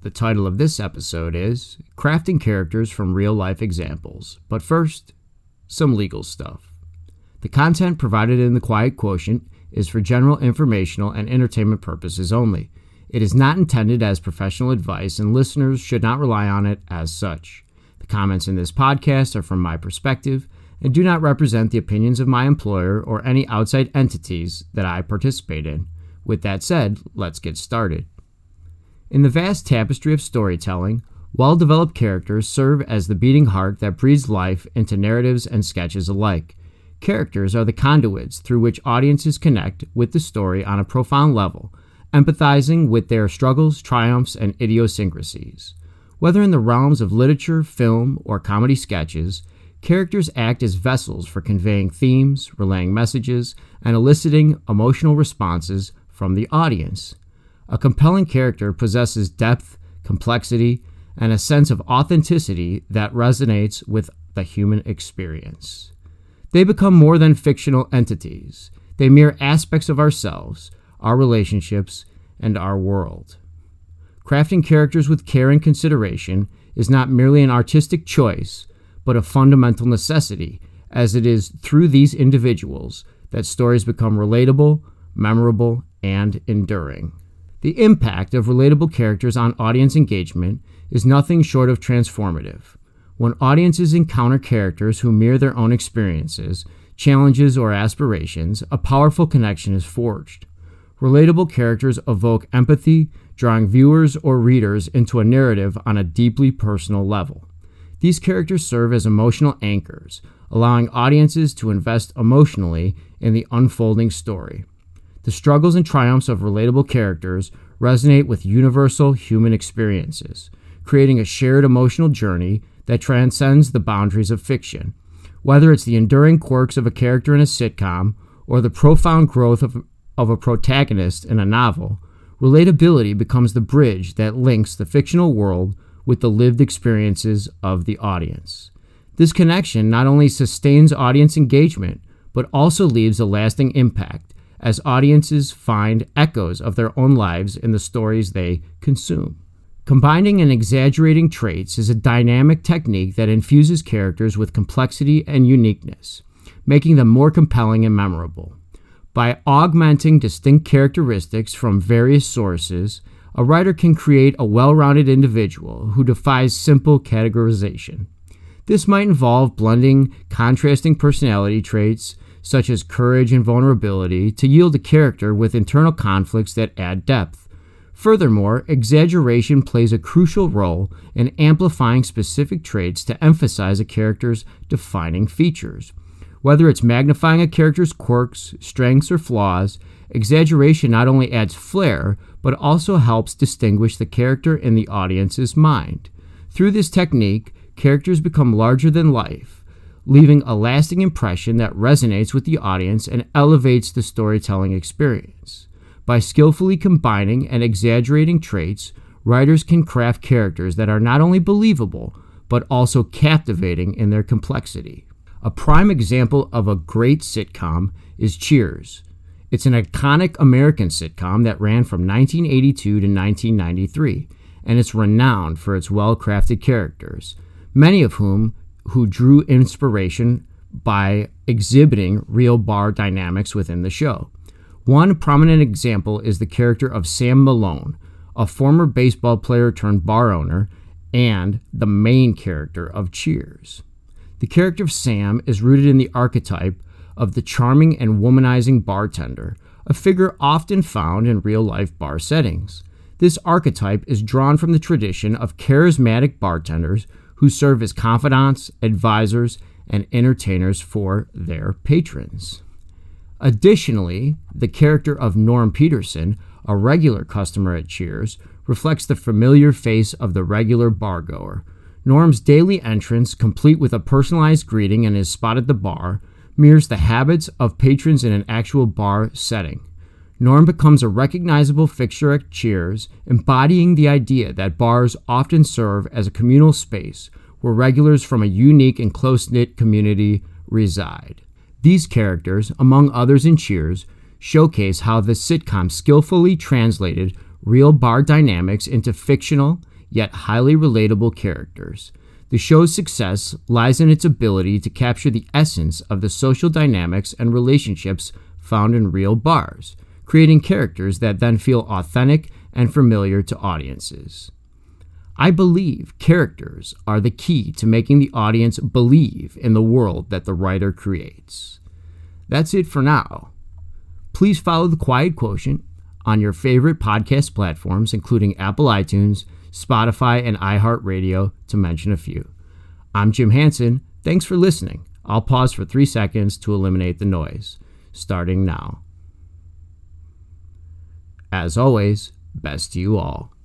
The title of this episode is Crafting Characters from Real-Life Examples. But first, some legal stuff. The content provided in the Quiet Quotient is for general informational and entertainment purposes only. It is not intended as professional advice, and listeners should not rely on it as such. The comments in this podcast are from my perspective and do not represent the opinions of my employer or any outside entities that I participate in. With that said, let's get started. In the vast tapestry of storytelling, well-developed characters serve as the beating heart that breathes life into narratives and sketches alike. Characters are the conduits through which audiences connect with the story on a profound level, empathizing with their struggles, triumphs, and idiosyncrasies. Whether in the realms of literature, film, or comedy sketches, characters act as vessels for conveying themes, relaying messages, and eliciting emotional responses from the audience. A compelling character possesses depth, complexity, and a sense of authenticity that resonates with the human experience. They become more than fictional entities. They mirror aspects of ourselves, our relationships, and our world. Crafting characters with care and consideration is not merely an artistic choice, but a fundamental necessity, as it is through these individuals that stories become relatable, memorable, and enduring. The impact of relatable characters on audience engagement is nothing short of transformative. When audiences encounter characters who mirror their own experiences, challenges, or aspirations, a powerful connection is forged. Relatable characters evoke empathy, drawing viewers or readers into a narrative on a deeply personal level. These characters serve as emotional anchors, allowing audiences to invest emotionally in the unfolding story. The struggles and triumphs of relatable characters resonate with universal human experiences, creating a shared emotional journey that transcends the boundaries of fiction. Whether it's the enduring quirks of a character in a sitcom or the profound growth of a protagonist in a novel, relatability becomes the bridge that links the fictional world with the lived experiences of the audience. This connection not only sustains audience engagement, but also leaves a lasting impact as audiences find echoes of their own lives in the stories they consume. Combining and exaggerating traits is a dynamic technique that infuses characters with complexity and uniqueness, making them more compelling and memorable. By augmenting distinct characteristics from various sources, a writer can create a well-rounded individual who defies simple categorization. This might involve blending contrasting personality traits, such as courage and vulnerability, to yield a character with internal conflicts that add depth. Furthermore, exaggeration plays a crucial role in amplifying specific traits to emphasize a character's defining features. Whether it's magnifying a character's quirks, strengths, or flaws, exaggeration not only adds flair, but also helps distinguish the character in the audience's mind. Through this technique, characters become larger than life, leaving a lasting impression that resonates with the audience and elevates the storytelling experience. By skillfully combining and exaggerating traits, writers can craft characters that are not only believable, but also captivating in their complexity. A prime example of a great sitcom is Cheers. It's an iconic American sitcom that ran from 1982 to 1993, and it's renowned for its well-crafted characters, many of who drew inspiration by exhibiting real bar dynamics within the show. One prominent example is the character of Sam Malone, a former baseball player turned bar owner, and the main character of Cheers. The character of Sam is rooted in the archetype of the charming and womanizing bartender, a figure often found in real-life bar settings. This archetype is drawn from the tradition of charismatic bartenders who serve as confidants, advisors, and entertainers for their patrons. Additionally, the character of Norm Peterson, a regular customer at Cheers, reflects the familiar face of the regular bargoer. Norm's daily entrance, complete with a personalized greeting and his spot at the bar, mirrors the habits of patrons in an actual bar setting. Norm becomes a recognizable fixture at Cheers, embodying the idea that bars often serve as a communal space where regulars from a unique and close-knit community reside. These characters, among others in Cheers, showcase how the sitcom skillfully translated real bar dynamics into fictional, yet highly relatable characters. The show's success lies in its ability to capture the essence of the social dynamics and relationships found in real bars, creating characters that then feel authentic and familiar to audiences. I believe characters are the key to making the audience believe in the world that the writer creates. That's it for now. Please follow The Quiet Quotient on your favorite podcast platforms, including Apple iTunes, Spotify, and iHeartRadio, to mention a few. I'm Jim Hansen. Thanks for listening. I'll pause for 3 seconds to eliminate the noise, starting now. As always, best to you all.